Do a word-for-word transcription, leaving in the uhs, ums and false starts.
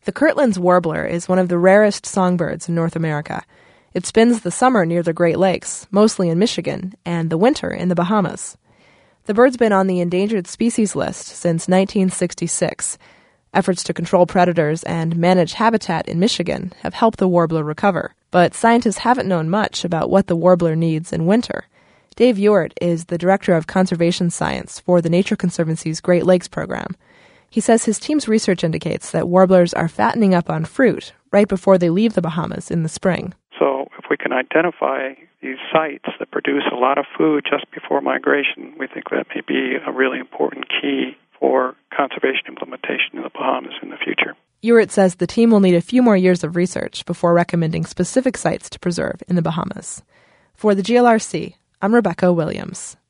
The Kirtland's warbler is one of the rarest songbirds in North America. It spends the summer near the Great Lakes, mostly in Michigan, and the winter in the Bahamas. The bird's been on the endangered species list since nineteen sixty-six. Efforts to control predators and manage habitat in Michigan have helped the warbler recover. But scientists haven't known much about what the warbler needs in winter. Dave Ewart is the Director of Conservation Science for the Nature Conservancy's Great Lakes program. He says his team's research indicates that warblers are fattening up on fruit right before they leave the Bahamas in the spring. So if we can identify these sites that produce a lot of food just before migration, we think that may be a really important key for conservation implementation in the Bahamas in the future. Ewart says the team will need a few more years of research before recommending specific sites to preserve in the Bahamas. For the G L R C, I'm Rebecca Williams.